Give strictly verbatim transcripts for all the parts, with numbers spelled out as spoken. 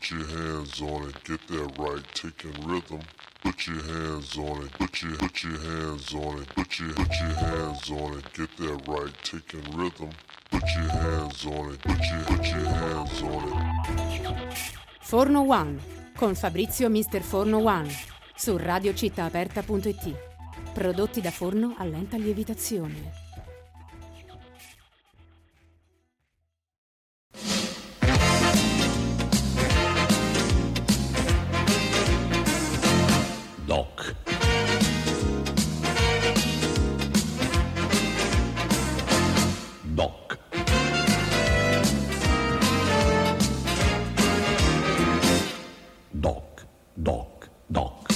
Put your hands on it, get that right, taking rhythm. Put your hands on it, put your put your hands on it, put your put your hands on it, get that right, taking rhythm. Put your hands on it, put your put your hands on it. Forno One con Fabrizio mister Forno One su radio città aperta punto it. Prodotti da forno a lenta lievitazione. Doc. Doc. Doc. Doc. Doc.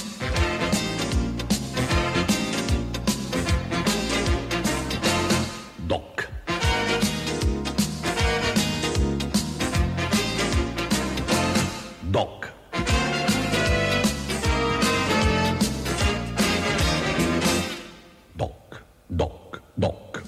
Doc. Doc. Doc, doc, doc.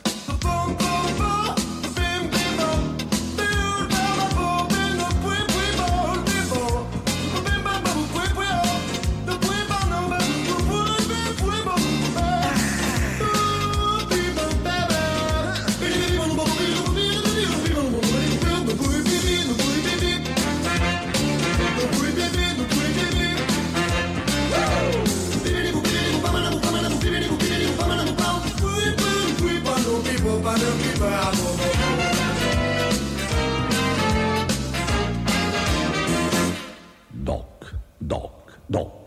Doc, doc, doc.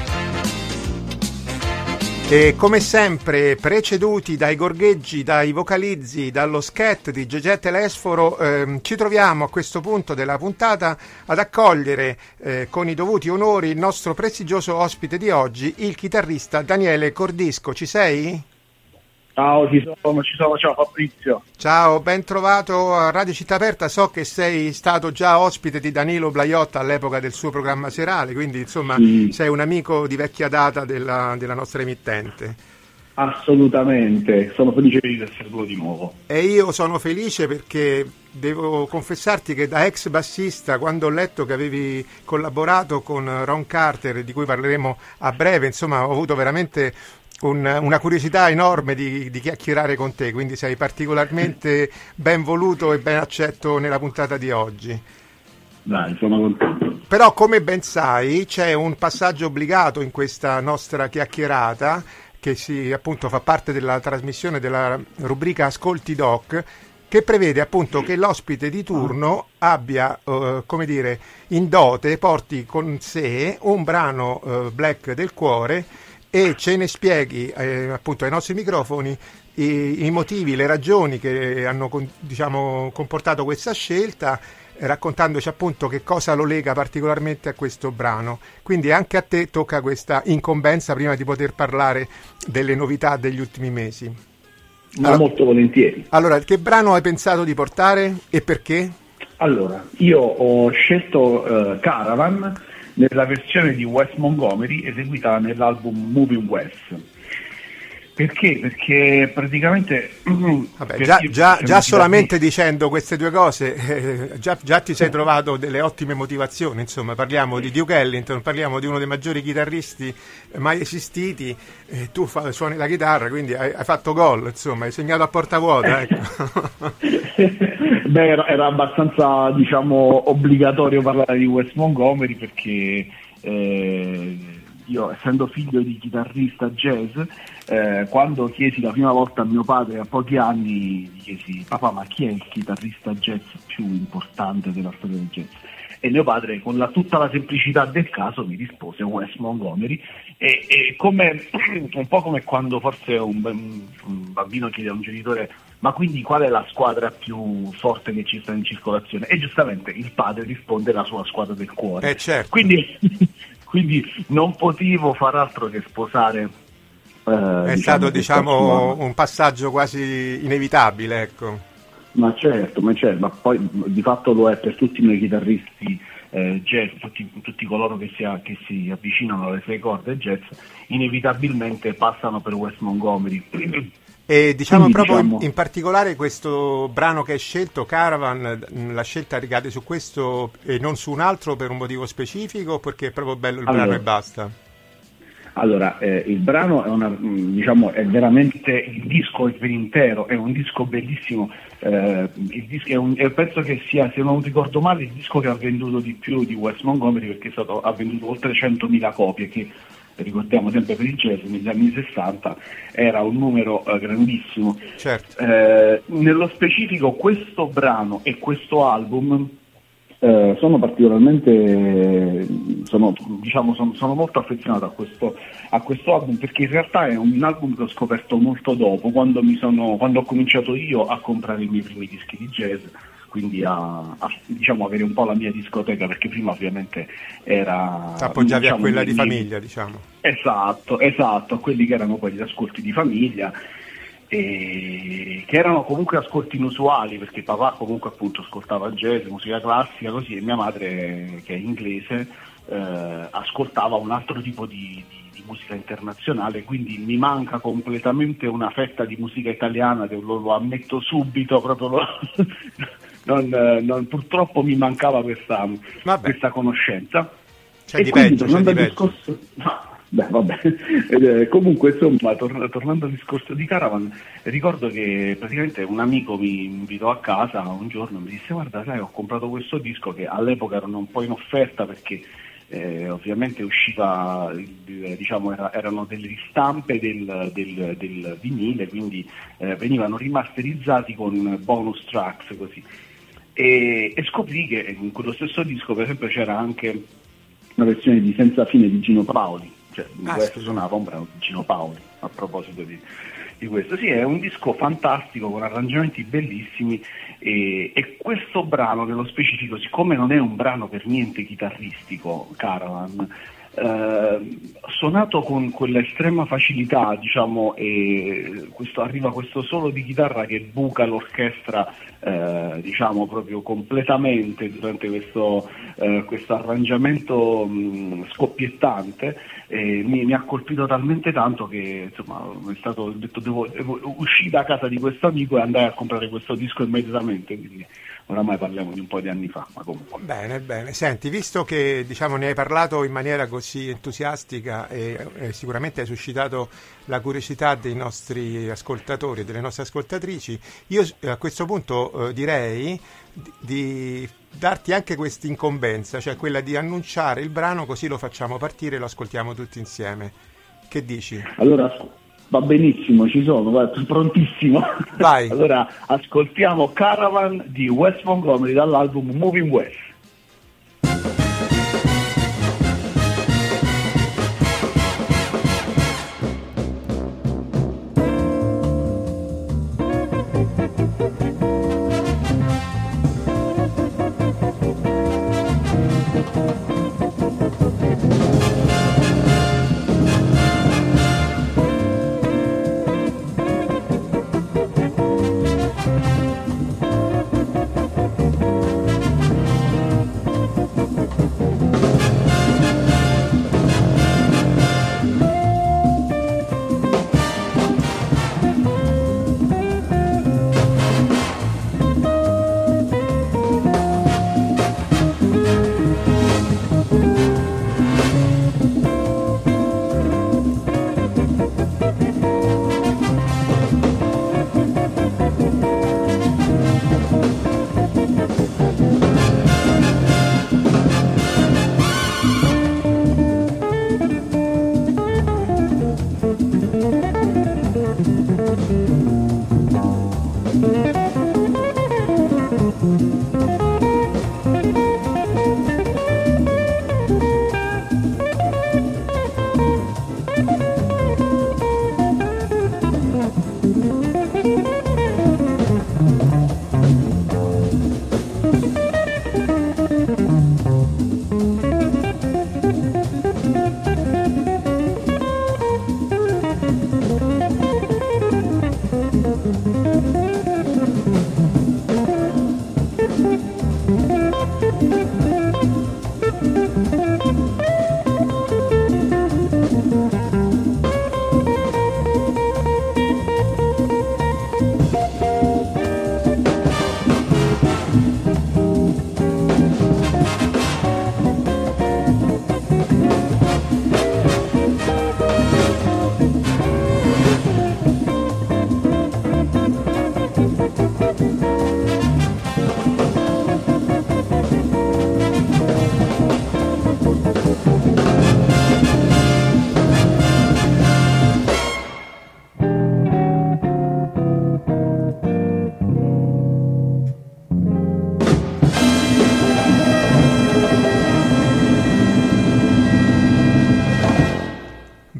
E come sempre, preceduti dai gorgheggi, dai vocalizzi, dallo scat di Gegè Telesforo, ehm, ci troviamo a questo punto della puntata ad accogliere eh, con i dovuti onori il nostro prestigioso ospite di oggi, il chitarrista Daniele Cordisco. Ci sei? Ciao, ci sono, ci sono, ciao Fabrizio. Ciao, ben trovato a Radio Città Aperta. So che sei stato già ospite di Danilo Blaiotta all'epoca del suo programma serale, quindi insomma Sì. Sei un amico di vecchia data della, della nostra emittente. Assolutamente, sono felice di essere tuo di nuovo. E io sono felice perché devo confessarti che da ex bassista, quando ho letto che avevi collaborato con Ron Carter, di cui parleremo a breve, insomma ho avuto veramente Un, una curiosità enorme di, di chiacchierare con te, quindi sei particolarmente ben voluto e ben accetto nella puntata di oggi. Dai, sono contento. Però, come ben sai, c'è un passaggio obbligato in questa nostra chiacchierata che si appunto fa parte della trasmissione della rubrica Ascolti Doc, che prevede appunto che l'ospite di turno abbia, uh, come dire, in dote, porti con sé un brano uh, black del cuore e ce ne spieghi eh, appunto ai nostri microfoni i, i motivi, le ragioni che hanno con, diciamo, comportato questa scelta, eh, raccontandoci appunto che cosa lo lega particolarmente a questo brano. Quindi anche a te tocca questa incombenza prima di poter parlare delle novità degli ultimi mesi. Ma allora, molto volentieri. Allora, che brano hai pensato di portare e perché? Allora, io ho scelto uh, Caravan nella versione di Wes Montgomery eseguita nell'album Moving West. Perché? Perché praticamente Vabbè, perché già, già, già solamente chitarrista... dicendo queste due cose eh, già, già ti sei trovato delle ottime motivazioni. Insomma, parliamo di Duke Ellington, parliamo di uno dei maggiori chitarristi mai esistiti, eh, tu fa, suoni la chitarra, quindi hai, hai fatto gol, insomma, hai segnato a porta vuota, ecco. Beh, era, era abbastanza, diciamo, obbligatorio parlare di Wes Montgomery perché eh, io, essendo figlio di chitarrista jazz, eh, quando chiesi la prima volta a mio padre a pochi anni, gli chiesi: papà, ma chi è il chitarrista jazz più importante della storia del jazz? E mio padre, con la, tutta la semplicità del caso, mi rispose Wes Montgomery. E, e come, un po' come quando forse un, un bambino chiede a un genitore: ma quindi qual è la squadra più forte che ci sta in circolazione? E giustamente il padre risponde: la sua squadra del cuore. Eh, certo. Quindi, quindi non potevo far altro che sposare. Eh, È diciamo, stato, diciamo, un passaggio quasi inevitabile, ecco. Ma certo, ma certo, ma poi di fatto lo è per tutti noi chitarristi eh, jazz, tutti, tutti coloro che si, che si avvicinano alle sei corde jazz, inevitabilmente passano per Wes Montgomery. E diciamo Quindi, proprio diciamo... in, in particolare questo brano che hai scelto, Caravan, la scelta ricade su questo e non su un altro per un motivo specifico, perché è proprio bello il allora, brano e basta? Allora, eh, il brano è, una, diciamo, è veramente, il disco per intero, è un disco bellissimo, eh, il disco è un, è, penso che sia, se non ricordo male, il disco che ha venduto di più di Wes Montgomery, perché è stato, ha venduto oltre centomila copie, che ricordiamo sempre per il jazz negli anni sessanta era un numero eh, grandissimo. Certo. Eh, nello specifico questo brano e questo album eh, sono particolarmente sono, diciamo, sono, sono molto affezionato a questo, a questo album, perché in realtà è un album che ho scoperto molto dopo, quando, mi sono, quando ho cominciato io a comprare i miei primi dischi di jazz, quindi a, a diciamo, avere un po' la mia discoteca, perché prima ovviamente era... Appoggiavi diciamo, a quella di miei... famiglia, diciamo. Esatto, esatto, a quelli che erano poi gli ascolti di famiglia, e che erano comunque ascolti inusuali, perché papà comunque appunto ascoltava jazz, musica classica, così, e mia madre, che è inglese, eh, ascoltava un altro tipo di, di, di musica internazionale, quindi mi manca completamente una fetta di musica italiana, lo, lo ammetto subito, proprio lo... Non, non, purtroppo mi mancava questa, questa conoscenza. C'è e di quindi, peggio, tornando c'è di al discorso, no, beh, vabbè. Eh, comunque, insomma, tor- tornando al discorso di Caravan, ricordo che praticamente un amico mi invitò a casa un giorno e mi disse: guarda, sai, ho comprato questo disco, che all'epoca erano un po' in offerta, perché eh, ovviamente usciva, diciamo, era, erano delle ristampe del, del, del vinile, quindi eh, venivano rimasterizzati con bonus tracks, così. E, e scoprì che in quello stesso disco, per esempio, c'era anche una versione di Senza fine di Gino Paoli, cioè ah, questo sì. Suonava un brano di Gino Paoli, a proposito di, di questo. Sì, è un disco fantastico con arrangiamenti bellissimi, e, e questo brano nello specifico, siccome non è un brano per niente chitarristico, Caravan, eh, suonato con quella estrema facilità, diciamo, e questo, arriva questo solo di chitarra che buca l'orchestra, eh, diciamo proprio completamente durante questo, eh, questo arrangiamento mh, scoppiettante, e mi, mi ha colpito talmente tanto che, insomma, è stato ho detto devo, devo uscì da casa di questo amico e andai a comprare questo disco immediatamente, quindi oramai parliamo di un po' di anni fa, ma comunque. Bene, bene. Senti, visto che, diciamo, ne hai parlato in maniera così entusiastica e, e sicuramente hai suscitato la curiosità dei nostri ascoltatori e delle nostre ascoltatrici, io a questo punto eh, direi di, di darti anche questa incombenza, cioè quella di annunciare il brano, così lo facciamo partire e lo ascoltiamo tutti insieme. Che dici? Allora, va benissimo, ci sono, guarda, prontissimo. Vai. Allora, ascoltiamo Caravan di Wes Montgomery dall'album Moving West.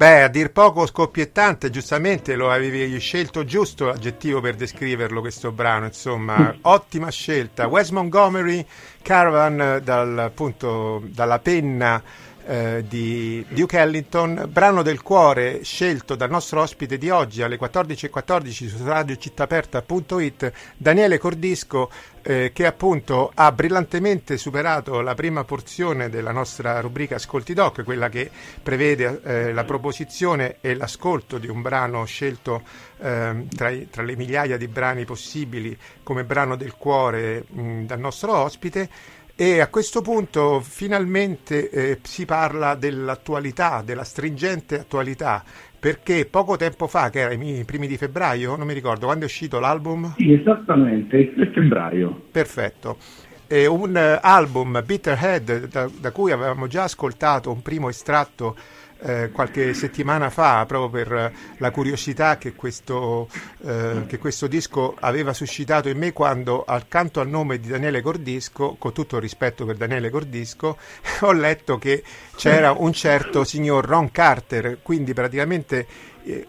Beh, a dir poco scoppiettante, giustamente lo avevi scelto giusto l'aggettivo per descriverlo questo brano, insomma, ottima scelta. Wes Montgomery, Caravan, dal, appunto, dalla penna eh, di Duke Ellington, brano del cuore scelto dal nostro ospite di oggi alle quattordici e quattordici su radio città aperta punto it, Daniele Cordisco, eh, che appunto ha brillantemente superato la prima porzione della nostra rubrica Ascolti Doc, quella che prevede eh, la proposizione e l'ascolto di un brano scelto eh, tra, i, tra le migliaia di brani possibili come brano del cuore mh, dal nostro ospite. E a questo punto finalmente eh, si parla dell'attualità, della stringente attualità, perché poco tempo fa, che era i primi di febbraio, non mi ricordo, quando è uscito l'album? Sì, esattamente, il tre febbraio. Perfetto. È un uh, album, Bitterhead, da, da cui avevamo già ascoltato un primo estratto Eh, qualche settimana fa, proprio per eh, la curiosità che questo, eh, che questo disco aveva suscitato in me, quando accanto al nome di Daniele Cordisco, con tutto il rispetto per Daniele Cordisco, ho letto che c'era un certo signor Ron Carter, quindi praticamente eh,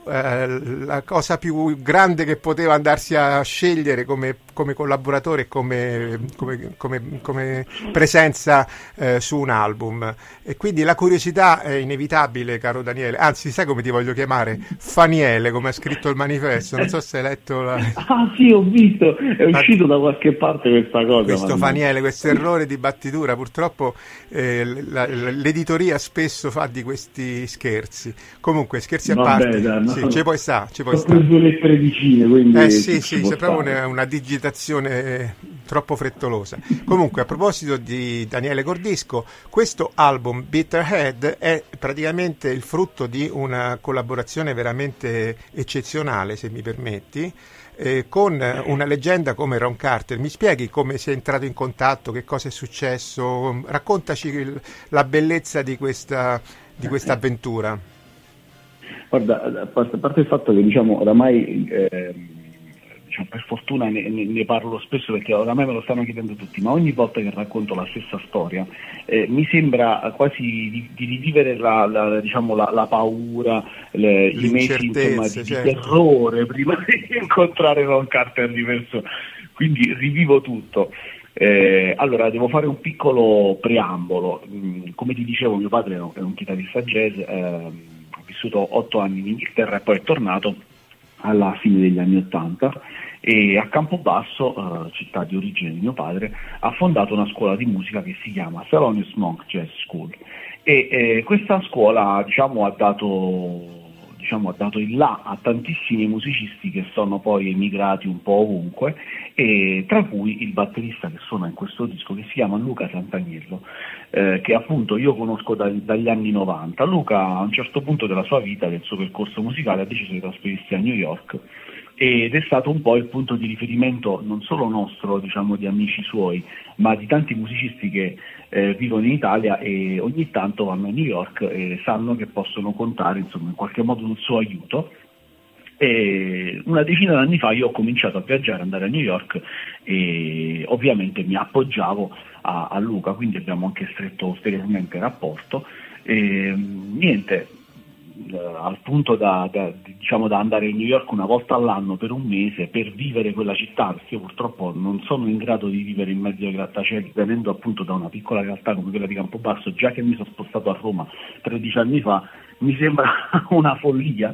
la cosa più grande che poteva andarsi a scegliere come, come collaboratore e come, come, come, come presenza eh, su un album. E quindi la curiosità è inevitabile, caro Daniele, anzi sai come ti voglio chiamare? Faniele, come ha scritto il manifesto, non so se hai letto la... Ah sì, ho visto, è uscito da qualche parte questa cosa. Questo Faniele, questo errore di battitura, purtroppo eh, la, la, l'editoria spesso fa di questi scherzi. Comunque, scherzi a no, parte, beh, dai, no. sì, ci puoi sta, ci puoi sta. Ho preso le tredicine, quindi... Eh sì, sì, c'è proprio una, una digitazione troppo frettolosa. Comunque, a proposito di Daniele Cordisco, questo album Bitterhead è praticamente il frutto di una collaborazione veramente eccezionale, se mi permetti, eh, con una leggenda come Ron Carter. Mi spieghi come sei entrato in contatto, che cosa è successo? Raccontaci il, la bellezza di questa, di questa avventura. Guarda, a parte il fatto che diciamo oramai eh, diciamo, per fortuna ne, ne parlo spesso, perché oramai me lo stanno chiedendo tutti, ma ogni volta che racconto la stessa storia eh, mi sembra quasi di, di rivivere la, la, diciamo, la, la paura, le, i mesi insomma, di, certo. di terrore prima di incontrare Ron Carter di persona, quindi rivivo tutto. Eh, allora, devo fare un piccolo preambolo. Mm, come ti dicevo, mio padre è un chitarrista jazz, eh, ha vissuto otto anni in Inghilterra e poi è tornato alla fine degli anni ottanta e a Campobasso, eh, città di origine di mio padre, ha fondato una scuola di musica che si chiama Thelonious Monk Jazz School e eh, questa scuola diciamo ha dato diciamo ha dato il là a tantissimi musicisti che sono poi emigrati un po' ovunque, e tra cui il batterista che suona in questo disco, che si chiama Luca Sant'Agnello, eh, che appunto io conosco da, dagli anni novanta. Luca a un certo punto della sua vita, del suo percorso musicale, ha deciso di trasferirsi a New York ed è stato un po' il punto di riferimento non solo nostro, diciamo di amici suoi, ma di tanti musicisti che eh, vivono in Italia e ogni tanto vanno a New York e sanno che possono contare insomma in qualche modo un suo aiuto. E una decina d'anni fa io ho cominciato a viaggiare, andare a New York e ovviamente mi appoggiavo a, a Luca, quindi abbiamo anche stretto ulteriormente il rapporto e niente, al punto da, da, diciamo, da andare a New York una volta all'anno per un mese per vivere quella città, perché io purtroppo non sono in grado di vivere in mezzo ai grattacieli, venendo appunto da una piccola realtà come quella di Campobasso, già che mi sono spostato a Roma tredici anni fa, mi sembra una follia.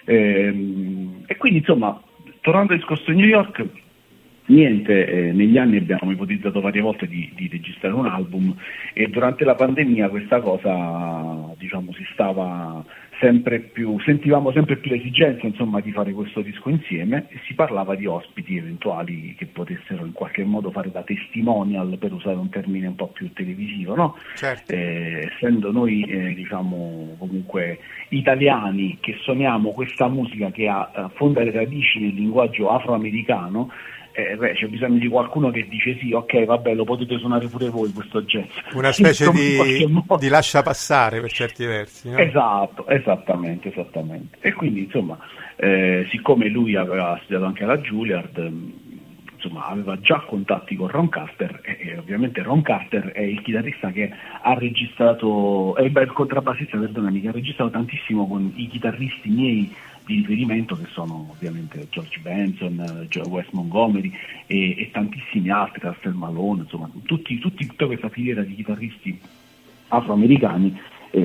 Ehm, e quindi insomma, tornando al discorso di New York, niente, eh, negli anni abbiamo ipotizzato varie volte di, di registrare un album e durante la pandemia questa cosa diciamo si stava sempre più, sentivamo sempre più l'esigenza insomma di fare questo disco insieme e si parlava di ospiti eventuali che potessero in qualche modo fare da testimonial, per usare un termine un po' più televisivo, no? Certo. Eh, essendo noi eh, diciamo comunque italiani che suoniamo questa musica che ha affonda le radici nel linguaggio afroamericano, Eh, beh, c'è bisogno di qualcuno che dice sì, ok, vabbè, lo potete suonare pure voi questo jazz. Una specie di, di lascia passare per certi versi, no? Esatto, esattamente, esattamente. E quindi insomma, eh, siccome lui aveva studiato anche alla Juilliard, insomma aveva già contatti con Ron Carter, e, e ovviamente Ron Carter è il chitarrista che ha registrato, è il contrabbassista, perdonami, che ha registrato tantissimo con i chitarristi miei di riferimento, che sono ovviamente George Benson, Wes Montgomery e, e tantissimi altri, Russell Malone, insomma tutti, tutti, tutta questa filiera di chitarristi afroamericani,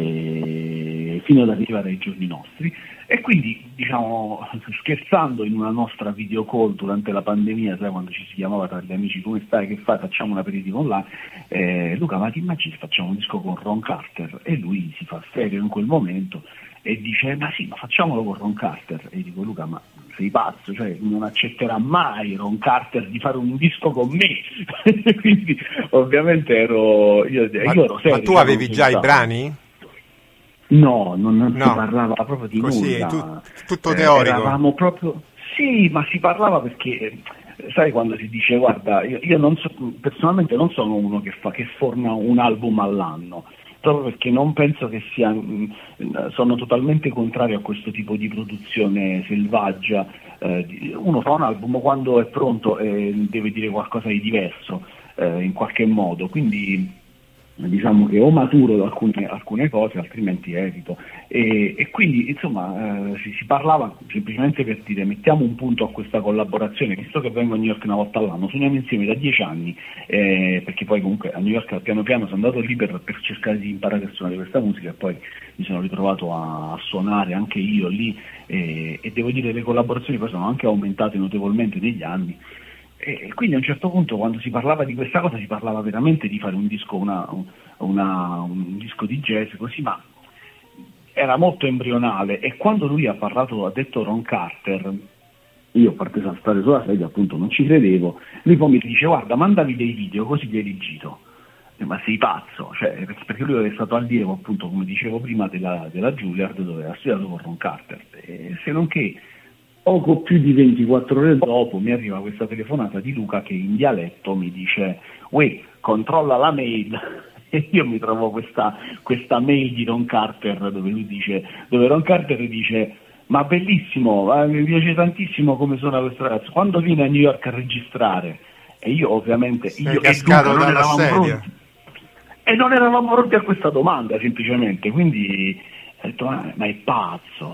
eh, fino ad arrivare ai giorni nostri. E quindi, diciamo, scherzando in una nostra video call durante la pandemia, sai, quando ci si chiamava tra gli amici, come stai, che fai, facciamo un aperitivo online, eh, Luca, ma ti immagini facciamo un disco con Ron Carter? E lui si fa serio in quel momento e dice, ma sì, ma facciamolo con Ron Carter. E io dico, Luca, ma sei pazzo, cioè non accetterà mai Ron Carter di fare un disco con me. Quindi ovviamente ero io, ma, io ero serio. Ma tu avevi già i brani? No, non, non no. si parlava proprio di Così, nulla. Tu, tutto teorico. Eh, eravamo proprio... Sì, ma si parlava perché, sai, quando si dice, guarda, io, io non so, personalmente non sono uno che fa che forma un album all'anno, proprio perché non penso che sia, sono totalmente contrario a questo tipo di produzione selvaggia. Eh, uno fa un album quando è pronto e deve dire qualcosa di diverso, eh, in qualche modo, quindi diciamo che o maturo alcune, alcune cose, altrimenti evito. E, e quindi insomma eh, si, si parlava semplicemente per dire, mettiamo un punto a questa collaborazione, visto che vengo a New York una volta all'anno, suoniamo insieme da dieci anni, eh, perché poi comunque a New York piano piano sono andato lì per, per cercare di imparare a suonare questa musica, e poi mi sono ritrovato a, a suonare anche io lì, eh, e devo dire le collaborazioni poi sono anche aumentate notevolmente negli anni. E quindi a un certo punto, quando si parlava di questa cosa, si parlava veramente di fare un disco, una, una, un disco di jazz così, ma era molto embrionale. E quando lui ha parlato, ha detto Ron Carter, io ho parteso a stare sulla sedia, appunto non ci credevo. Lui poi mi dice, guarda, mandami dei video così glieli giro. Ma sei pazzo, cioè, perché lui era stato allievo, appunto, come dicevo prima, della, della Juilliard, dove ha studiato con Ron Carter, e se non che poco più di ventiquattro ore dopo mi arriva questa telefonata di Luca che in dialetto mi dice, uè, controlla la mail. E io mi trovo questa, questa mail di Ron Carter dove lui dice, dove Ron Carter dice, ma bellissimo, eh, mi piace tantissimo come suona questo ragazzo, quando viene a New York a registrare? E io ovviamente sei io cascato e Luca non dalla eravamo sedia pronti, e non eravamo pronti a questa domanda, semplicemente. Quindi ho detto, ma, ma è pazzo.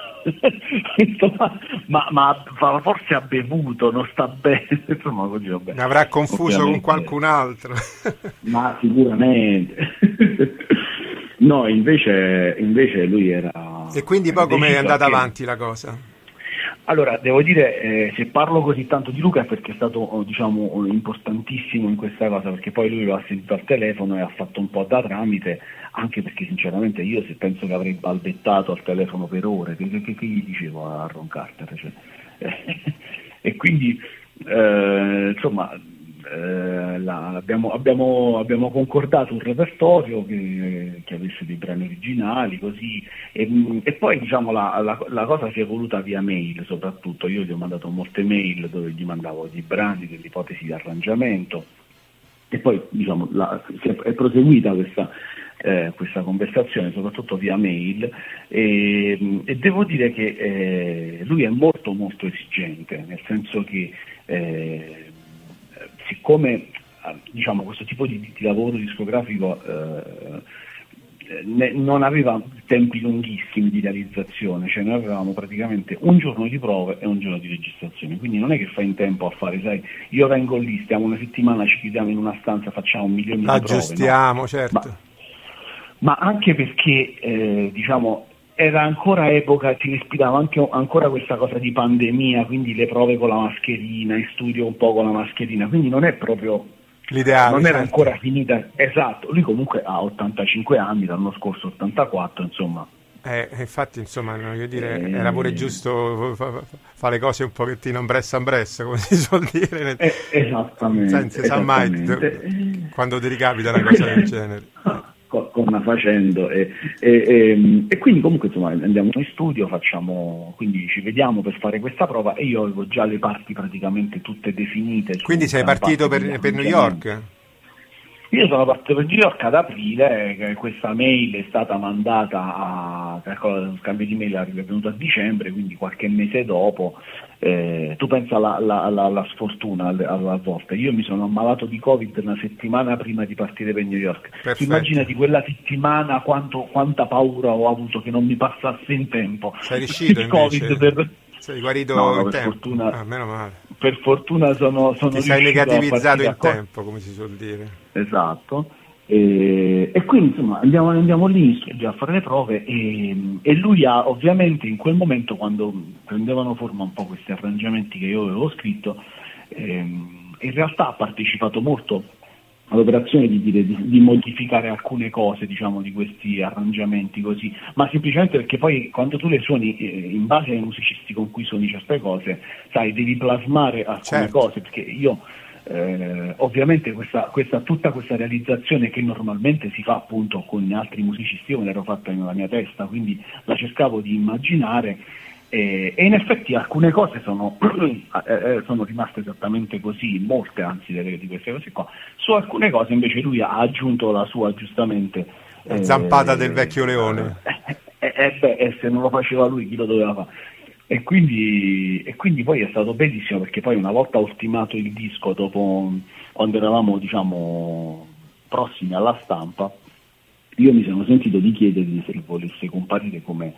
ma, ma, ma forse ha bevuto, non sta bene, insomma, così, vabbè. Ne avrà confuso Ovviamente, con qualcun altro. ma sicuramente. No, invece, invece lui era. E quindi poi come è andata che... avanti la cosa? Allora, devo dire, eh, se parlo così tanto di Luca è perché è stato, diciamo, importantissimo in questa cosa, perché poi lui lo ha sentito al telefono e ha fatto un po' da tramite, anche perché sinceramente io se penso che avrei balbettato al telefono per ore, che, che, che gli dicevo a Ron Carter? Cioè, eh, e quindi, eh, insomma, eh, la, abbiamo, abbiamo, abbiamo concordato un repertorio che, che avesse dei brani originali, così, e, e poi diciamo la, la, la cosa si è evoluta via mail, soprattutto io gli ho mandato molte mail dove gli mandavo dei brani, delle ipotesi di arrangiamento, e poi diciamo la, si è, è proseguita questa, eh, questa conversazione soprattutto via mail, e, e devo dire che eh, lui è molto molto esigente, nel senso che eh, siccome diciamo questo tipo di, di lavoro discografico eh, ne, non aveva tempi lunghissimi di realizzazione, cioè noi avevamo praticamente un giorno di prove e un giorno di registrazione, quindi non è che fai in tempo a fare, sai, io vengo lì, stiamo una settimana, ci chiudiamo in una stanza, facciamo un milione di prove, aggiustiamo, no? certo, ma, ma anche perché eh, diciamo era ancora epoca, si respirava anche ancora questa cosa di pandemia, quindi le prove con la mascherina, in studio un po' con la mascherina, quindi non è proprio l'ideale, non era certo. ancora finita, esatto, lui comunque ha ottantacinque anni, l'anno scorso ottantaquattro, insomma. Eh, infatti, insomma, voglio dire, Eh, era pure giusto fare fa le cose un pochettino in bressa in bressa, come si suol dire. Eh, esattamente. Non si sa mai esattamente. quando ti ricapita una cosa del genere. Come facendo e, e, e, e quindi comunque insomma andiamo in studio, facciamo, quindi ci vediamo per fare questa prova e io avevo già le parti praticamente tutte definite. Quindi sei partito per, per New York? Io sono partito per New York ad aprile, eh, questa mail è stata mandata a, lo scambio di mail è venuto a dicembre, quindi qualche mese dopo. Eh, tu pensa alla, alla, alla, alla sfortuna alla, alla volta, io mi sono ammalato di Covid una settimana prima di partire per New York. Perfetto. Immaginati quella settimana quanto, quanta paura ho avuto che non mi passasse in tempo. Sei riuscito il invece? Covid per... Sei guarito no, no, in per tempo? Fortuna, ah, meno male. Per fortuna sono, sono Ti sei riuscito negativizzato a in con... tempo, come si suol dire. Esatto. E, e quindi insomma andiamo, andiamo lì in studio a fare le prove e, e lui ha ovviamente in quel momento, quando prendevano forma un po' questi arrangiamenti che io avevo scritto, ehm, in realtà ha partecipato molto all'operazione di, dire, di, di modificare alcune cose, diciamo, di questi arrangiamenti così, ma semplicemente perché poi quando tu le suoni eh, in base ai musicisti con cui suoni certe cose, sai, devi plasmare alcune certo. cose, perché io Eh, ovviamente questa, questa, tutta questa realizzazione che normalmente si fa appunto con altri musicisti, io me l'ero fatta nella mia testa, quindi la cercavo di immaginare eh, e in effetti alcune cose sono, eh, sono rimaste esattamente così, molte anzi delle, di queste cose qua. Su alcune cose invece lui ha aggiunto la sua, giustamente, la zampata eh, del vecchio leone. Eh, eh, beh, eh, se non lo faceva lui chi lo doveva fare? E quindi, e quindi poi è stato bellissimo, perché poi una volta ultimato il disco, dopo, quando eravamo diciamo prossimi alla stampa, io mi sono sentito di chiedergli se volesse comparire come,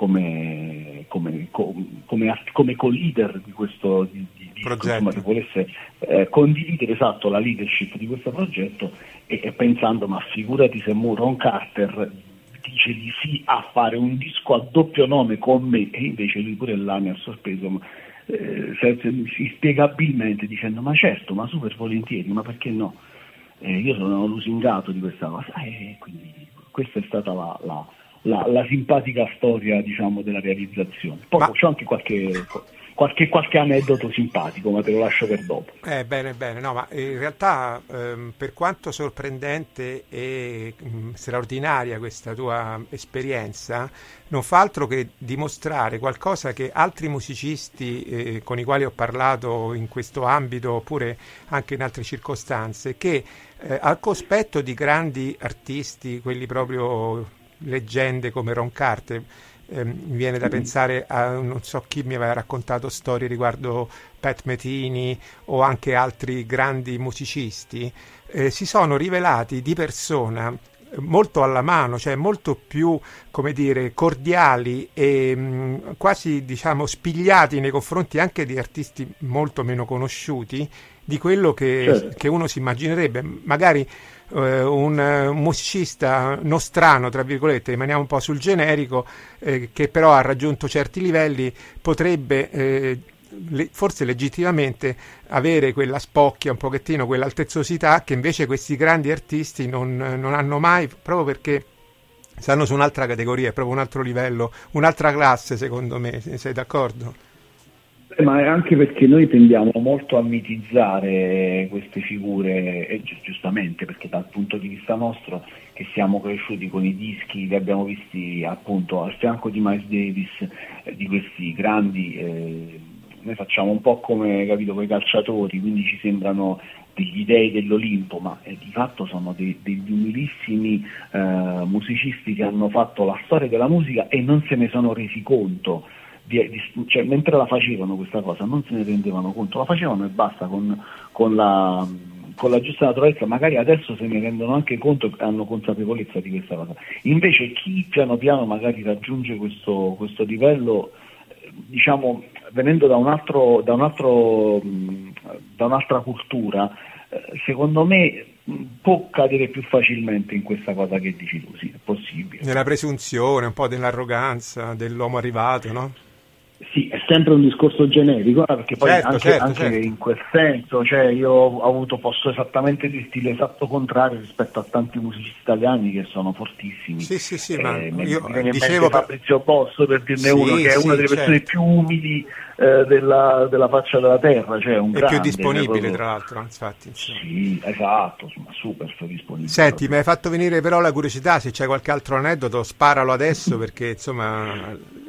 come, come, come, come, come co-leader di questo di, di disco, insomma, che volesse eh, condividere esatto la leadership di questo progetto, e, e pensando, ma figurati se Ron Carter dice di sì a fare un disco a doppio nome con me, e invece lui pure là mi ha sorpreso, ma, eh, inspiegabilmente, dicendo ma certo, ma super volentieri, ma perché no? Eh, io sono lusingato di questa cosa, e quindi questa è stata la, la, la, la simpatica storia, diciamo, della realizzazione. Poi ma... c'ho anche qualche... Qualche, qualche aneddoto simpatico, ma te lo lascio per dopo. Eh, bene, bene, no, ma in realtà ehm, per quanto sorprendente e mh, straordinaria questa tua esperienza, non fa altro che dimostrare qualcosa che altri musicisti eh, con i quali ho parlato in questo ambito, oppure anche in altre circostanze, che eh, al cospetto di grandi artisti, quelli proprio leggende come Ron Carter, Eh, mi viene da pensare a non so chi mi aveva raccontato storie riguardo Pat Metheny o anche altri grandi musicisti, eh, si sono rivelati di persona molto alla mano, cioè molto più, come dire, cordiali e mh, quasi, diciamo, spigliati nei confronti anche di artisti molto meno conosciuti di quello che, certo. che uno si immaginerebbe. Magari Uh, un, uh, un musicista nostrano, tra virgolette, rimaniamo un po' sul generico, eh, che però ha raggiunto certi livelli, potrebbe eh, le, forse legittimamente avere quella spocchia, un pochettino quell'altezzosità che invece questi grandi artisti non, non hanno mai, proprio perché stanno su un'altra categoria, è proprio un altro livello, un'altra classe, secondo me. Sei d'accordo? Ma è anche perché noi tendiamo molto a mitizzare queste figure, e gi- giustamente, perché dal punto di vista nostro, che siamo cresciuti con i dischi, li abbiamo visti appunto al fianco di Miles Davis, eh, di questi grandi, eh, noi facciamo un po' come, capito, con i calciatori, quindi ci sembrano degli dei dell'Olimpo, ma eh, di fatto sono dei, degli umilissimi eh, musicisti che hanno fatto la storia della musica e non se ne sono resi conto. Di, di, cioè, mentre la facevano questa cosa non se ne rendevano conto, la facevano e basta, con, con, la, con la giusta naturalezza. Magari adesso se ne rendono anche conto e hanno consapevolezza di questa cosa. Invece chi piano piano magari raggiunge questo, questo livello, diciamo, venendo da un altro, da un altro da un'altra cultura, secondo me può cadere più facilmente in questa cosa che dici tu. Sì, è possibile. Nella presunzione, un po' dell'arroganza dell'uomo arrivato, no? Sì, è sempre un discorso generico, eh, perché poi certo, anche, certo, anche certo. in quel senso, cioè io ho avuto, posso esattamente dirti l'esatto contrario rispetto a tanti musicisti italiani che sono fortissimi. Sì, sì, sì, eh, ma mi, io mi dicevo Fabrizio Bosso, per dirne sì, uno, che è sì, una delle persone certo. più umili eh, della, della faccia della terra, cioè un e grande, più disponibile proprio... tra l'altro, infatti. Insomma. Sì, esatto, insomma, super disponibile. Senti, mi hai fatto venire però la curiosità, se c'è qualche altro aneddoto sparalo adesso, perché insomma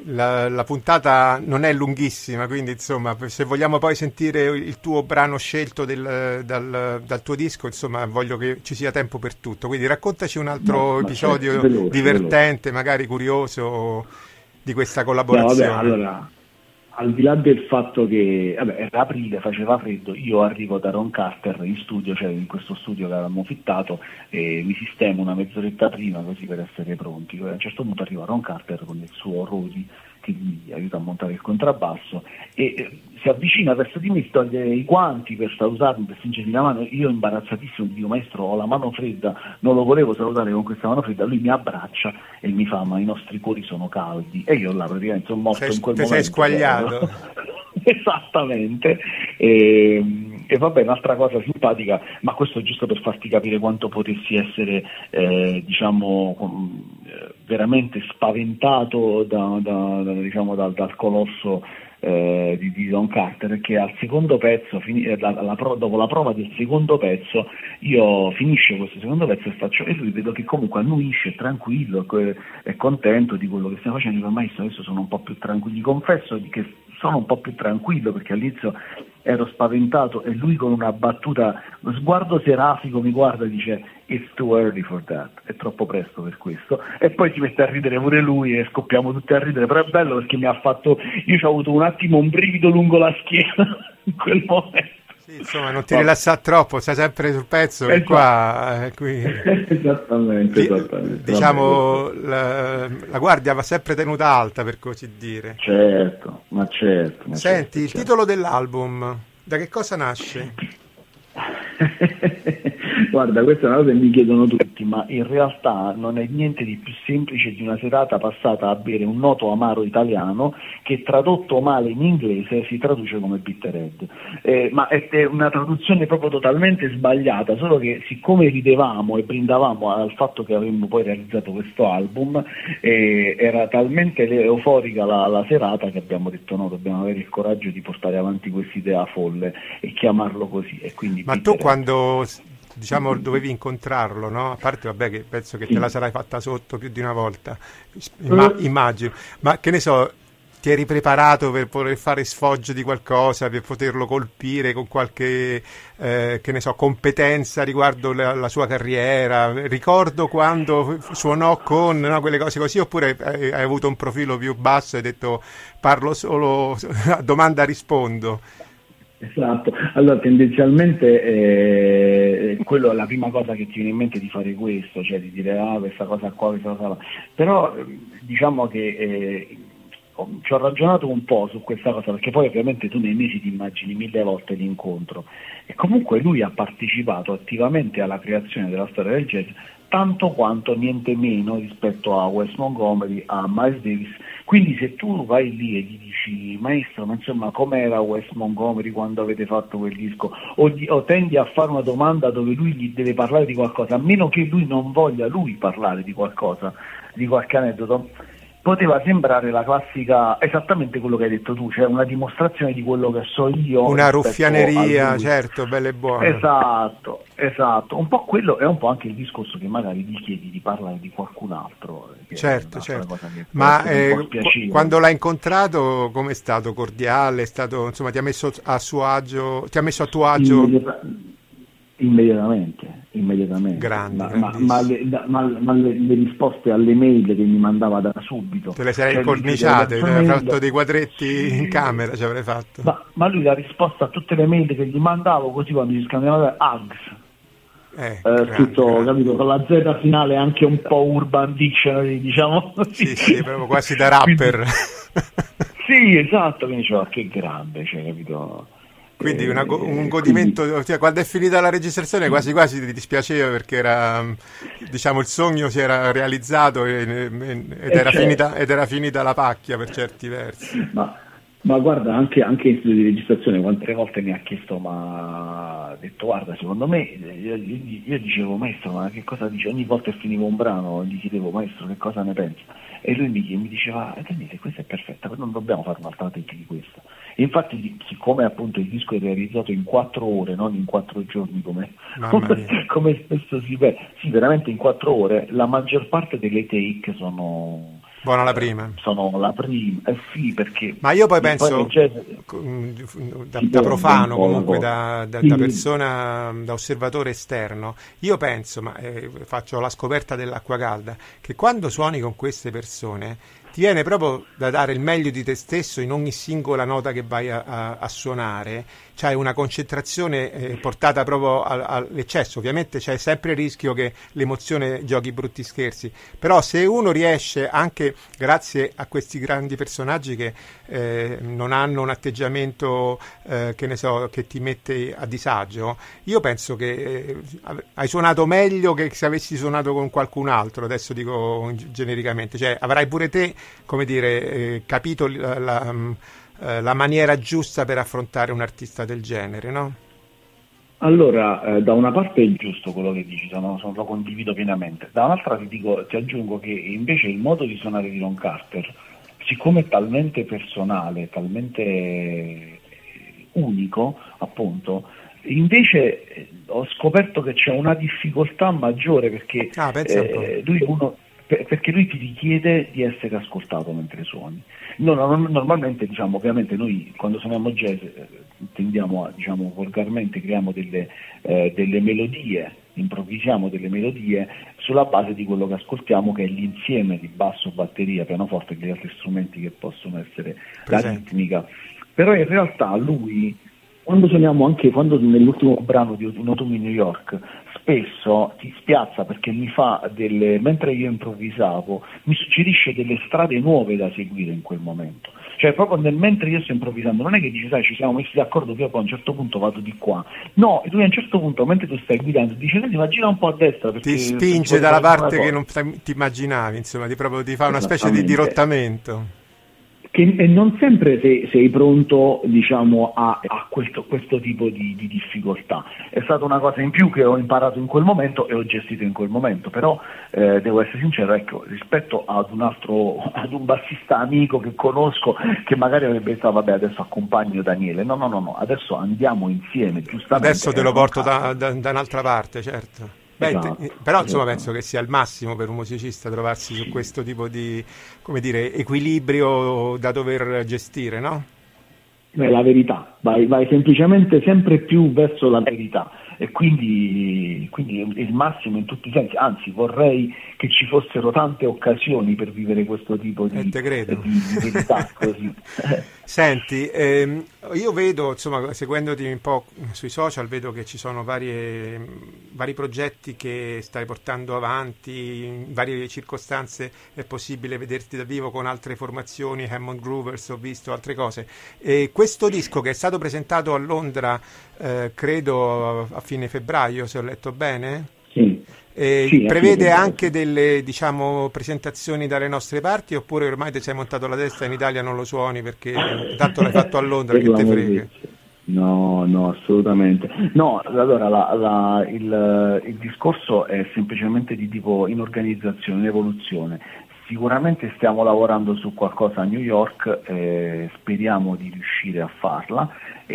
la, la puntata non è lunghissima, quindi insomma, se vogliamo poi sentire il tuo brano scelto del, dal, dal tuo disco, insomma, voglio che ci sia tempo per tutto. Quindi raccontaci un altro no, episodio certo, veloce, divertente, veloce. magari curioso, di questa collaborazione. No, vabbè, allora, al di là del fatto che vabbè, era aprile, faceva freddo, io arrivo da Ron Carter in studio, cioè in questo studio che avevamo fittato, e mi sistemo una mezz'oretta prima così per essere pronti. A un certo punto arriva Ron Carter con il suo Rodi che mi aiuta a montare il contrabbasso e eh, si avvicina verso di me, toglie i guanti per salutarmi, per stringermi la mano. Io imbarazzatissimo dico: maestro, ho la mano fredda, non lo volevo salutare con questa mano fredda. Lui mi abbraccia e mi fa: ma i nostri cuori sono caldi. E io là praticamente sono morto sei, in quel te momento. Sei squagliato. Esattamente. E, e vabbè, un'altra cosa simpatica, ma questo è giusto per farti capire quanto potessi essere eh, diciamo com, eh, veramente spaventato da, da, da, diciamo, dal, dal colosso eh, di, di Ron Carter, che al secondo pezzo, fini, la, la, dopo la prova del secondo pezzo, io finisce questo secondo pezzo e faccio, e lui vedo che comunque annuisce, è tranquillo, è contento di quello che stiamo facendo. Dico: maestro, adesso sono un po' più tranquillo. Gli confesso che sono un po' più tranquillo, perché all'inizio ero spaventato, e lui con una battuta, uno sguardo serafico mi guarda e dice: it's too early for that, è troppo presto per questo, e poi si mette a ridere pure lui e scoppiamo tutti a ridere. Però è bello perché mi ha fatto, io ho avuto un attimo un brivido lungo la schiena in quel momento. Sì, insomma, non ti rilassare troppo, stai sempre sul pezzo, e qua, eh, qui... esattamente, Di, esattamente. Diciamo, la, la guardia va sempre tenuta alta, per così dire. Certo, ma certo. Ma Senti, certo, il certo. titolo dell'album, da che cosa nasce? Guarda, questa è una cosa che mi chiedono tutti, ma in realtà non è niente di più semplice di una serata passata a bere un noto amaro italiano che, tradotto male in inglese, si traduce come Bitterhead. Eh, ma è, è una traduzione proprio totalmente sbagliata, solo che siccome ridevamo e brindavamo al fatto che avremmo poi realizzato questo album, eh, era talmente euforica la, la serata che abbiamo detto: no, dobbiamo avere il coraggio di portare avanti questa idea folle e chiamarlo così. E quindi ma tu quando... diciamo dovevi incontrarlo, no? A parte, vabbè, che penso che te la sarai fatta sotto più di una volta, Imma- immagino, ma che ne so, ti eri preparato per poter fare sfoggio di qualcosa, per poterlo colpire con qualche eh, che ne so, competenza riguardo la, la sua carriera? Ricordo quando suonò con, no, quelle cose così, oppure hai, hai avuto un profilo più basso e hai detto: parlo solo a domanda rispondo? Esatto, allora tendenzialmente eh, quello è la prima cosa che ti viene in mente, di fare questo, cioè di dire: ah, questa cosa qua, questa cosa là. Però diciamo che eh, ci ho ragionato un po' su questa cosa, perché poi ovviamente tu nei mesi ti immagini mille volte l'incontro, e comunque lui ha partecipato attivamente alla creazione della storia del jazz, tanto quanto, niente meno, rispetto a Wes Montgomery, a Miles Davis. Quindi se tu vai lì e gli dici: maestro, ma insomma, com'era Wes Montgomery quando avete fatto quel disco, o, gli, o tendi a fare una domanda dove lui gli deve parlare di qualcosa, a meno che lui non voglia lui parlare di qualcosa, di qualche aneddoto, poteva sembrare la classica, esattamente quello che hai detto tu, cioè una dimostrazione di quello che so io. Una ruffianeria, certo, bella e buona. Esatto, esatto. Un po' quello è un po' anche il discorso che magari gli chiedi di parlare di qualcun altro. Certo, certo. Ma eh, quando l'hai incontrato, com'è stato? Cordiale? È stato, insomma, ti ha messo a suo agio, ti ha messo a tuo agio? Immediata- immediatamente. Immediatamente, Grandi, ma, ma, ma, le, ma, ma le, le risposte alle mail che mi mandava da subito, te le sarei cioè, incorniciate, te avrei fatto dei quadretti in camera, ci avrei fatto. Ma, ma lui la risposta a tutte le mail che gli mandavo, così quando ci scambiavamo, Hugs, eh, eh, grande, tutto, grande. capito, con la Z finale, anche un po' Urban Dictionary, diciamo. Sì, sì, proprio quasi da rapper. Sì, esatto, quindi diceva: che grande, cioè, capito. Quindi una, un godimento, quindi... cioè, quando è finita la registrazione quasi quasi ti dispiaceva, perché era, diciamo, il sogno si era realizzato e, ed, era certo. finita, ed era finita la pacchia per certi versi. Ma, ma guarda, anche, anche in studio di registrazione quante volte mi ha chiesto, ma ha detto: guarda, secondo me, io, io, io dicevo: maestro, ma che cosa dice? Ogni volta che finivo un brano gli chiedevo: maestro, che cosa ne pensa? E lui mi, mi diceva: Daniele, questa è perfetta, non dobbiamo fare un'altra take di questa. E infatti, siccome appunto il disco è realizzato in quattro ore, non in quattro giorni come, come, come spesso si vede, sì, veramente in quattro ore, la maggior parte delle take sono, Buona la prima. Eh, sono la prima, eh sì, perché... Ma io poi penso, jazz, da, da profano comunque, da, da, sì. da persona, da osservatore esterno, io penso, ma eh, faccio la scoperta dell'acqua calda, che quando suoni con queste persone ti viene proprio da dare il meglio di te stesso in ogni singola nota che vai a, a, a suonare. C'hai una concentrazione eh, portata proprio a, all'eccesso. Ovviamente c'è sempre il rischio che l'emozione giochi brutti scherzi, però se uno riesce, anche grazie a questi grandi personaggi che eh, non hanno un atteggiamento eh, che ne so, che ti mette a disagio, io penso che eh, hai suonato meglio che se avessi suonato con qualcun altro, adesso dico genericamente, cioè avrai pure te, come dire, eh, capito la, la, la maniera giusta per affrontare un artista del genere, no? Allora, eh, da una parte è giusto quello che dici, sono, sono, lo condivido pienamente, da un'altra ti dico, ti aggiungo che invece il modo di suonare di Ron Carter, siccome è talmente personale, talmente unico, appunto, invece eh, ho scoperto che c'è una difficoltà maggiore perché ah, pensa eh, lui è uno... perché lui ti richiede di essere ascoltato mentre suoni. No, no, normalmente, diciamo, ovviamente noi quando suoniamo jazz eh, tendiamo a, diciamo, volgarmente creiamo delle, eh, delle melodie, improvvisiamo delle melodie sulla base di quello che ascoltiamo, che è l'insieme di basso, batteria, pianoforte e gli altri strumenti che possono essere Presente. La ritmica. Però in realtà lui, quando suoniamo, anche quando nell'ultimo brano di Un autunno in New York, spesso ti spiazza perché mi fa delle, mentre io improvvisavo, mi suggerisce delle strade nuove da seguire in quel momento. Cioè proprio nel mentre io sto improvvisando, non è che dici, sai, ci siamo messi d'accordo che io poi a un certo punto vado di qua. No, e lui a un certo punto, mentre tu stai guidando, dice, senti, ma gira un po' a destra. Perché ti spinge dalla parte che non ti immaginavi, insomma, ti, proprio, ti fa una specie di dirottamento. Che, e non sempre sei, sei pronto, diciamo, a, a questo, questo tipo di, di difficoltà. È stata una cosa in più che ho imparato in quel momento e ho gestito in quel momento, però eh, devo essere sincero, ecco, rispetto ad un altro, ad un bassista amico che conosco, che magari avrebbe detto, vabbè, adesso accompagno Daniele, no, no, no, no, adesso andiamo insieme, giustamente. Adesso te lo porto da, da, da un'altra parte, certo. Beh, esatto, però insomma esatto. Penso che sia il massimo per un musicista trovarsi su questo tipo di, come dire, equilibrio da dover gestire, no? È la verità, vai, vai semplicemente sempre più verso la verità e quindi, quindi è il massimo in tutti i sensi, anzi vorrei che ci fossero tante occasioni per vivere questo tipo di, te credo. di, di verità così. Senti, ehm, io vedo, insomma, seguendoti un po' sui social, vedo che ci sono varie, vari progetti che stai portando avanti, in varie circostanze è possibile vederti dal vivo con altre formazioni, Hammond Groovers, ho visto altre cose. E questo disco che è stato presentato a Londra, eh, credo a fine febbraio, se ho letto bene? Sì. Eh, sì, prevede anche delle, diciamo, presentazioni dalle nostre parti, oppure ormai ti sei montato la testa, in Italia non lo suoni perché tanto l'hai fatto a Londra, che te frega? No, no, assolutamente. No, allora la, la, il, il discorso è semplicemente di tipo in organizzazione, in evoluzione. Sicuramente stiamo lavorando su qualcosa a New York, eh, speriamo di riuscire a farla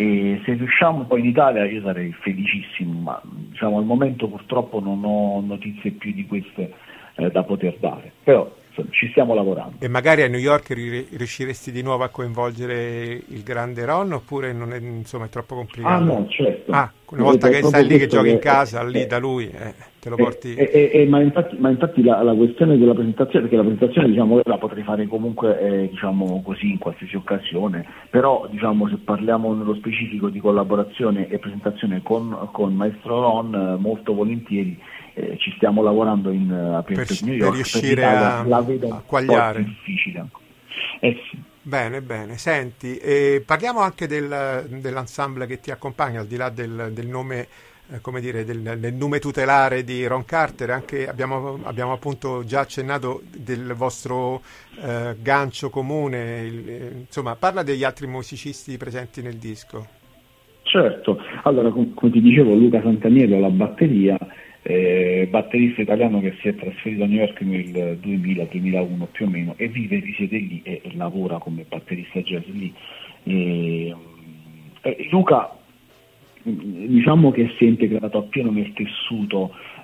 e se riusciamo poi in Italia io sarei felicissimo, ma diciamo al momento purtroppo non ho notizie più di queste eh, da poter dare, però insomma, ci stiamo lavorando. E magari a New York riusciresti di nuovo a coinvolgere il grande Ron, oppure non è, insomma, è troppo complicato? Ah no, certo. Ah, una volta eh, che stai lì, che giochi che, in casa, eh, lì eh, da lui, eh, te lo porti... Eh, eh, eh, ma infatti, ma infatti la, la questione della presentazione, perché la presentazione diciamo la potrei fare comunque eh, diciamo così in qualsiasi occasione, però diciamo se parliamo nello specifico di collaborazione e presentazione con, con Maestro Ron, eh, molto volentieri eh, ci stiamo lavorando in uh, per, per New York, per riuscire per a, la vedo a quagliare. Un po' difficile. Eh sì. Bene, bene. Senti, eh, parliamo anche del, dell'ensemble che ti accompagna, al di là del, del nome, eh, come dire, del, del nome tutelare di Ron Carter. Anche abbiamo, abbiamo appunto già accennato del vostro eh, gancio comune. Il, eh, insomma, parla degli altri musicisti presenti nel disco. Certo, allora com- come ti dicevo, Luca Santaniello alla batteria. Eh, batterista italiano che si è trasferito a New York nel duemila duemilauno più o meno e vive, risiede lì e, e lavora come batterista jazz lì. E, e Luca diciamo che si è integrato appieno nel tessuto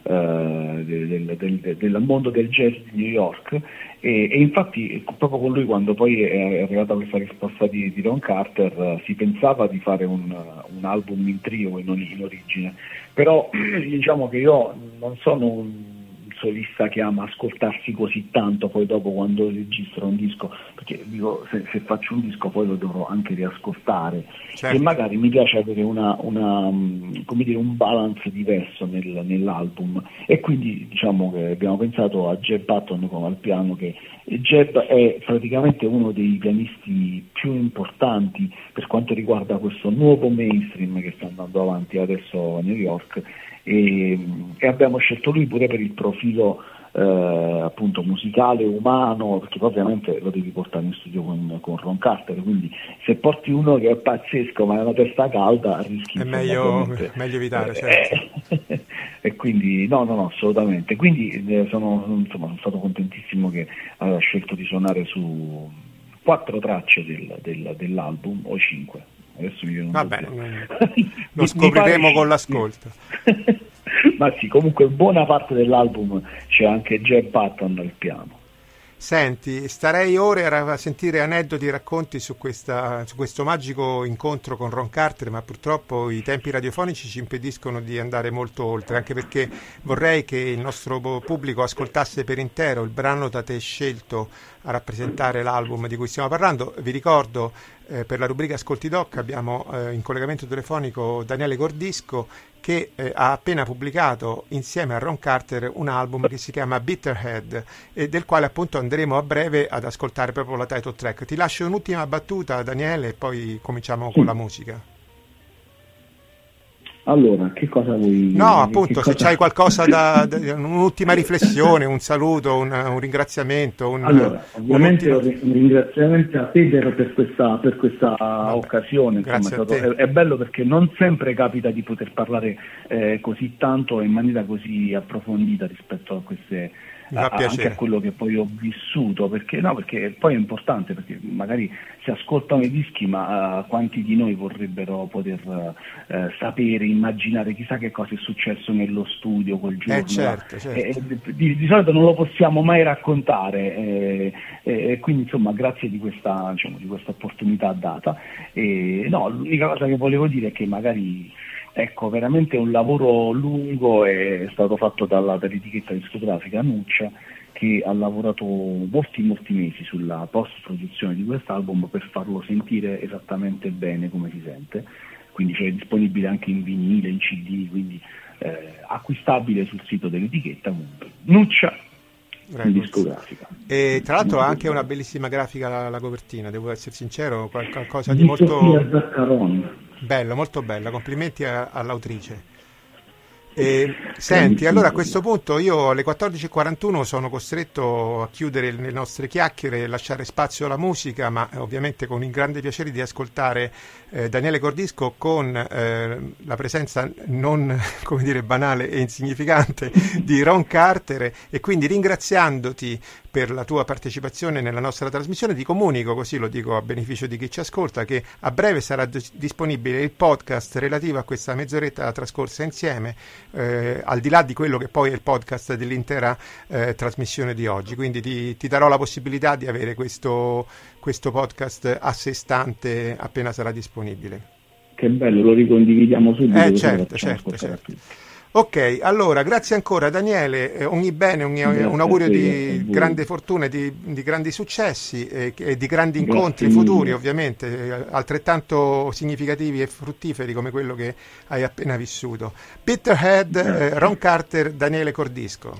eh, del, del, del mondo del jazz di New York, e, e infatti proprio con lui, quando poi è arrivata questa risposta di, di Ron Carter, si pensava di fare un, un album in trio in, in origine, però diciamo che io non sono un solista che ama ascoltarsi così tanto poi dopo quando registro un disco, perché dico, se, se faccio un disco poi lo dovrò anche riascoltare, certo. E magari mi piace avere una, una come dire, un balance diverso nel, nell'album, e quindi diciamo che abbiamo pensato a Jeb Button come al piano, che Jeb è praticamente uno dei pianisti più importanti per quanto riguarda questo nuovo mainstream che sta andando avanti adesso a New York, e, e abbiamo scelto lui pure per il profilo eh, appunto musicale, umano, perché poi ovviamente lo devi portare in studio con, con Ron Carter, quindi se porti uno che è pazzesco ma è una testa calda rischi, è meglio, meglio evitare, eh, certo. eh, e quindi no no no assolutamente, quindi eh, sono, insomma, sono stato contentissimo che aveva scelto di suonare su quattro tracce del, del, dell'album, o cinque. Adesso mi va bene, lo scopriremo con l'ascolto. Ma sì, comunque buona parte dell'album c'è anche Jeb Button al piano. Senti, starei ore a sentire aneddoti e racconti su, questa, su questo magico incontro con Ron Carter, ma purtroppo i tempi radiofonici ci impediscono di andare molto oltre, anche perché vorrei che il nostro pubblico ascoltasse per intero il brano da te scelto a rappresentare l'album di cui stiamo parlando. Vi ricordo, eh, per la rubrica Ascolti Doc abbiamo eh, in collegamento telefonico Daniele Gordisco, che eh, ha appena pubblicato insieme a Ron Carter un album che si chiama Bitterhead, e del quale appunto andremo a breve ad ascoltare proprio la title track. Ti lascio un'ultima battuta, Daniele, e poi cominciamo con la musica. Allora, che cosa vuoi... No, appunto, se cosa... c'hai qualcosa da, da... un'ultima riflessione, un saluto, un, un ringraziamento. Un, allora, ovviamente un, ultimo... un ringraziamento a te per questa, per questa occasione. Insomma, è, stato, è, è bello perché non sempre capita di poter parlare eh, così tanto e in maniera così approfondita rispetto a queste... A, anche a quello che poi ho vissuto, perché no, perché poi è importante, perché magari si ascoltano i dischi, ma uh, quanti di noi vorrebbero poter uh, uh, sapere, immaginare chissà che cosa è successo nello studio quel giorno. Eh certo, certo. Eh, di, di solito non lo possiamo mai raccontare, e eh, eh, quindi insomma grazie di questa, diciamo, di questa opportunità data. E, no, l'unica cosa che volevo dire è che magari, ecco, veramente un lavoro lungo è stato fatto dalla, dall'etichetta discografica Nuccia, che ha lavorato molti molti mesi sulla post-produzione di quest'album per farlo sentire esattamente bene come si sente, quindi cioè, è disponibile anche in vinile, in C D, quindi eh, acquistabile sul sito dell'etichetta comunque. Nuccia discografica. E tra l'altro ha anche una bellissima grafica la, la copertina, devo essere sincero, qualcosa di molto bello, molto bella, complimenti a, all'autrice. E, senti, allora a questo punto io alle quattordici e quarantuno sono costretto a chiudere le nostre chiacchiere e lasciare spazio alla musica, ma ovviamente con il grande piacere di ascoltare eh, Daniele Gordisco con eh, la presenza non, come dire, banale e insignificante di Ron Carter, e quindi ringraziandoti per la tua partecipazione nella nostra trasmissione ti comunico, così lo dico a beneficio di chi ci ascolta, che a breve sarà d- disponibile il podcast relativo a questa mezz'oretta trascorsa insieme, eh, al di là di quello che poi è il podcast dell'intera eh, trasmissione di oggi, quindi ti, ti darò la possibilità di avere questo, questo podcast a sé stante appena sarà disponibile. Che bello, lo ricondividiamo subito. Eh certo, certo, certo. Ok, allora grazie ancora Daniele, eh, ogni bene, ogni, un augurio di grande fortuna e di, di grandi successi e, e di grandi grazie incontri mille. Futuri ovviamente, eh, altrettanto significativi e fruttiferi come quello che hai appena vissuto. Bitterhead, eh, Ron Carter, Daniele Gordisco.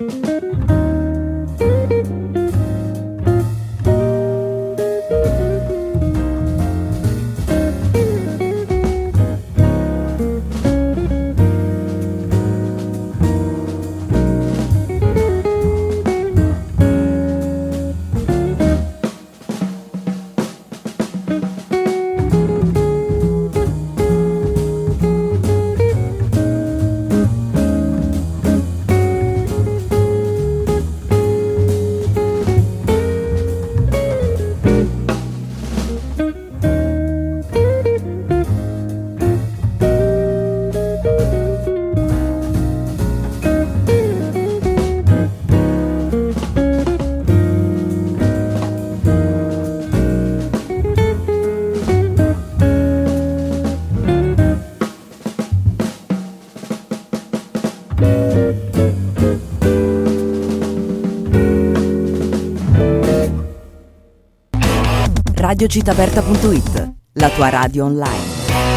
radio città aperta punto it, la tua radio online.